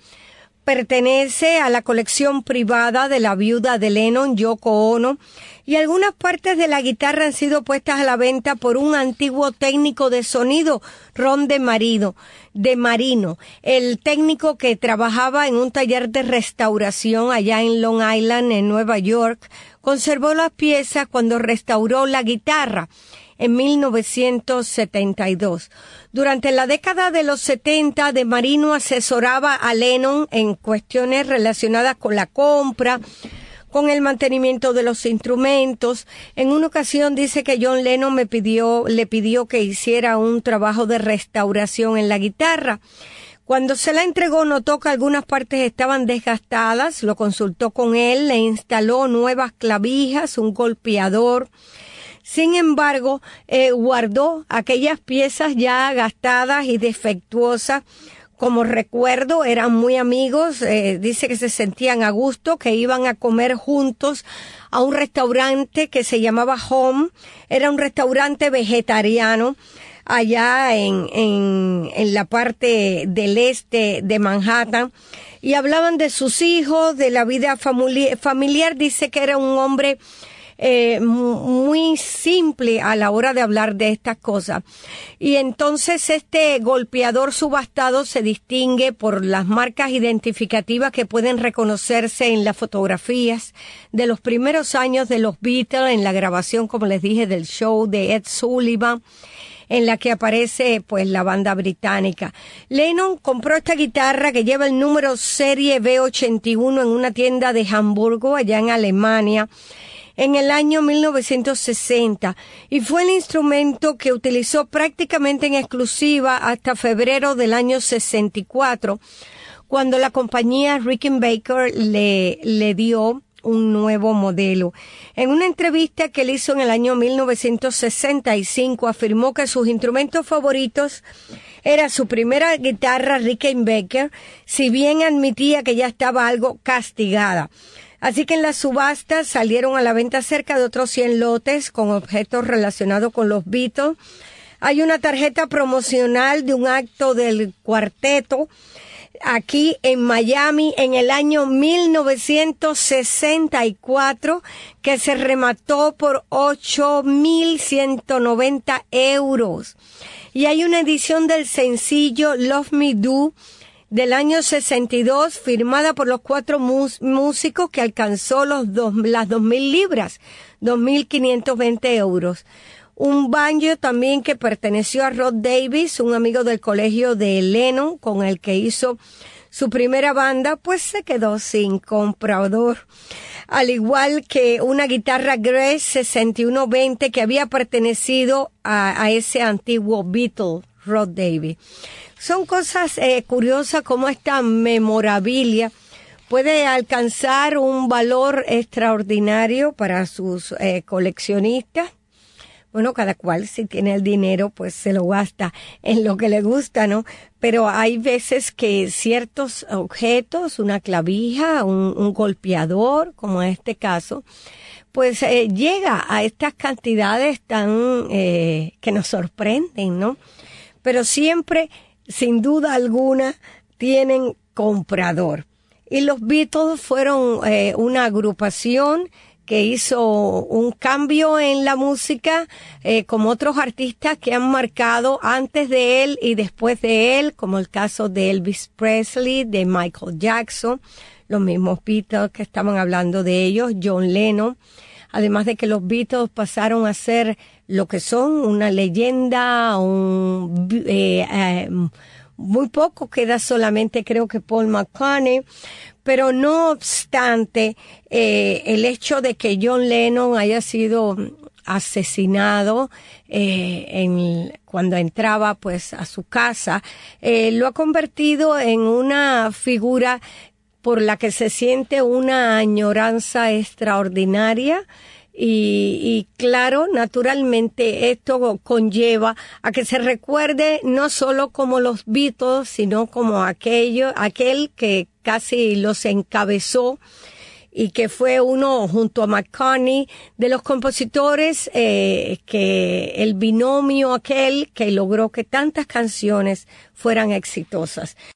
Speaker 3: Pertenece a la colección privada de la viuda de Lennon, Yoko Ono, y algunas partes de la guitarra han sido puestas a la venta por un antiguo técnico de sonido, Ron de Marino, de Marino, el técnico que trabajaba en un taller de restauración allá en Long Island, en Nueva York. Conservó las piezas cuando restauró la guitarra en mil novecientos setenta y dos. Durante la década de los setenta, de Marino asesoraba a Lennon en cuestiones relacionadas con la compra, con el mantenimiento de los instrumentos. En una ocasión dice que John Lennon me pidió, le pidió que hiciera un trabajo de restauración en la guitarra. Cuando se la entregó, notó que algunas partes estaban desgastadas, lo consultó con él, le instaló nuevas clavijas, un golpeador. Sin embargo, eh, guardó aquellas piezas ya gastadas y defectuosas. Como recuerdo, eran muy amigos, eh, dice que se sentían a gusto, que iban a comer juntos a un restaurante que se llamaba Home. Era un restaurante vegetariano allá en, en, en la parte del este de Manhattan, y hablaban de sus hijos, de la vida famili- familiar. Dice que era un hombre eh, muy simple a la hora de hablar de estas cosas. Y entonces este golpeador subastado se distingue por las marcas identificativas que pueden reconocerse en las fotografías de los primeros años de los Beatles, en la grabación, como les dije, del show de Ed Sullivan, en la que aparece pues la banda británica. Lennon compró esta guitarra que lleva el número serie B ochenta y uno en una tienda de Hamburgo, allá en Alemania, en el año mil novecientos sesenta, y fue el instrumento que utilizó prácticamente en exclusiva hasta febrero del año sesenta y cuatro, cuando la compañía Rickenbacker le, le dio un nuevo modelo. En una entrevista que él hizo en el año mil novecientos sesenta y cinco, afirmó que sus instrumentos favoritos era su primera guitarra Rickenbacker, si bien admitía que ya estaba algo castigada. Así que en las subastas salieron a la venta cerca de otros cien lotes con objetos relacionados con los Beatles. Hay una tarjeta promocional de un acto del cuarteto aquí en Miami en el año mil novecientos sesenta y cuatro, que se remató por ocho mil ciento noventa euros. Y hay una edición del sencillo Love Me Do del año sesenta y dos, firmada por los cuatro mus- músicos, que alcanzó los dos, las dos mil libras, dos mil quinientos veinte euros. Un banjo también que perteneció a Rod Davis, un amigo del colegio de Lennon, con el que hizo su primera banda, pues se quedó sin comprador. Al igual que una guitarra Grace sesenta y uno veinte que había pertenecido a, a ese antiguo Beatle, Rod Davis. Son cosas eh, curiosas como esta memorabilia puede alcanzar un valor extraordinario para sus eh, coleccionistas. Bueno, cada cual si tiene el dinero, pues se lo gasta en lo que le gusta, ¿no? Pero hay veces que ciertos objetos, una clavija, un, un golpeador, como en este caso, pues eh, llega a estas cantidades tan eh, que nos sorprenden, ¿no? Pero siempre, sin duda alguna, tienen comprador. Y los Beatles fueron eh, una agrupación que hizo un cambio en la música, eh, como otros artistas que han marcado antes de él y después de él, como el caso de Elvis Presley, de Michael Jackson, los mismos Beatles que estaban hablando de ellos, John Lennon, además de que los Beatles pasaron a ser lo que son, una leyenda, un, eh, eh, muy poco queda solamente creo que Paul McCartney, pero no obstante, eh, el hecho de que John Lennon haya sido asesinado eh, en, cuando entraba pues a su casa, eh, lo ha convertido en una figura por la que se siente una añoranza extraordinaria. Y, y claro, naturalmente esto conlleva a que se recuerde no solo como los Beatles, sino como aquello, aquel que casi los encabezó y que fue uno, junto a McCartney, de los compositores, eh, que el binomio aquel que logró que tantas canciones fueran exitosas.